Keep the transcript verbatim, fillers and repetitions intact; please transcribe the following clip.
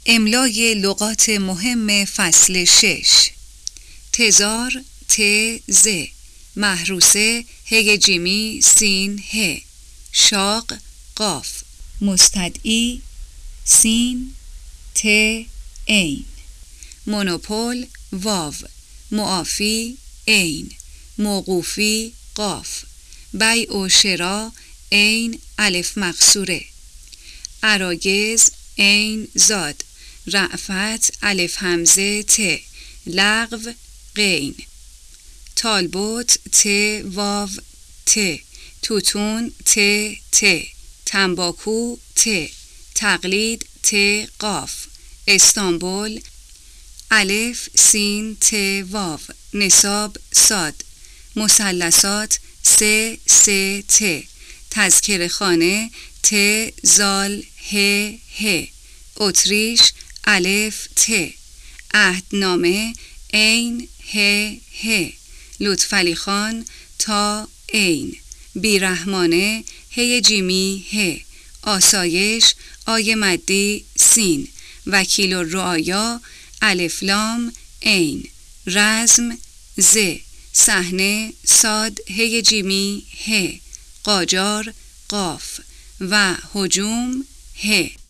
املای لغات مهم فصل شش. تزار ت ز، محروسه هی جیمی سین ه، شاق قاف، مستدعی سین ت عین، مونوپول واو، معافی عین، موقوفی قاف، بیع و شرا عین الف مقصوره، عراگز عین زاد، رأفت الف همزه ت، لغو غین، تالبوت ت واو ت، توتون ت ت، تنباکو ت، تقلید ت قاف، استانبول الف سین ت واو، نصاب صاد، مثلثات س س ت، تذکره خانه ت زال ه ه، اتریش الف ت، عهدنامه عین ه ه، لطفعلی خان تا عین، بیرحمانه هی جیمی ه، آسایش آی مدی سین، وکیل الرعایا الف لام عین، رزم ز، صحنه صاد هی جیمی ه، قاجار قاف و هجوم ه.